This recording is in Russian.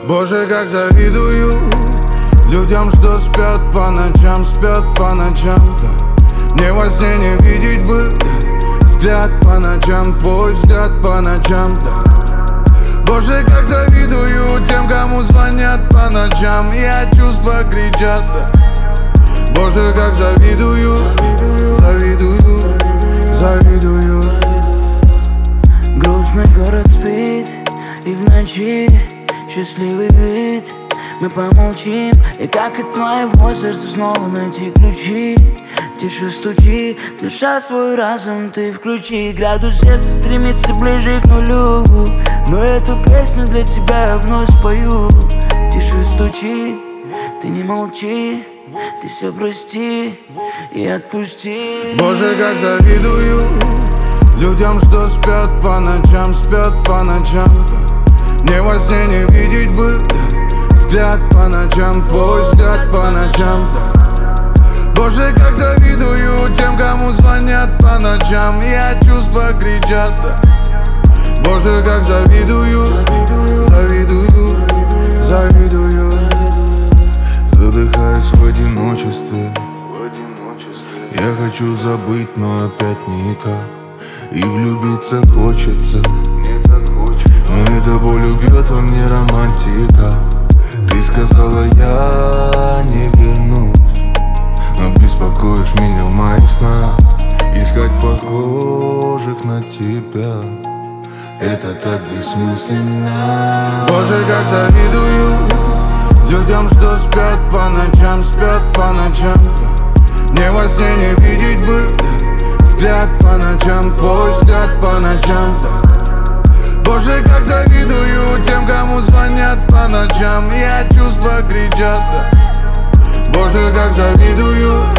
Боже, как завидую людям, что спят по ночам, да. Мне во сне не видеть бы, да. Взгляд по ночам, твой взгляд по ночам, да. Боже, как завидую тем, кому звонят по ночам, и от чувства кричат, да. Боже, как завидую, завидую. Грустный город спит, и в ночи счастливый вид. Мы помолчим, и как от твоего сердца снова найти ключи. Тише стучи, душа свой разум ты включи. Градус сердца стремится ближе к нулю, но эту песню для тебя я вновь спою. Тише стучи, ты не молчи, ты все прости и отпусти. Боже, как завидую людям, что спят по ночам, да. Мне во сне не видеть бы, да. Взгляд по ночам, твой взгляд по ночам, да. Боже, как завидую тем, кому звонят по ночам, и от чувства кричат, да. Боже, как завидую. Задыхаюсь в одиночестве. Я хочу забыть, но опять никак. И влюбиться хочется, но эта боль убьет во мне романтика. Ты сказала, я не вернусь, но беспокоишь меня в моих снах. Искать похожих на тебя — это так бессмысленно. Боже, как завидую людям, что спят по ночам, да. Мне во сне не видеть бы, да. Взгляд по ночам, твой взгляд по ночам, да. Боже, как завидую тем, кому звонят по ночам, и от чувства кричат, да. Боже, как завидую.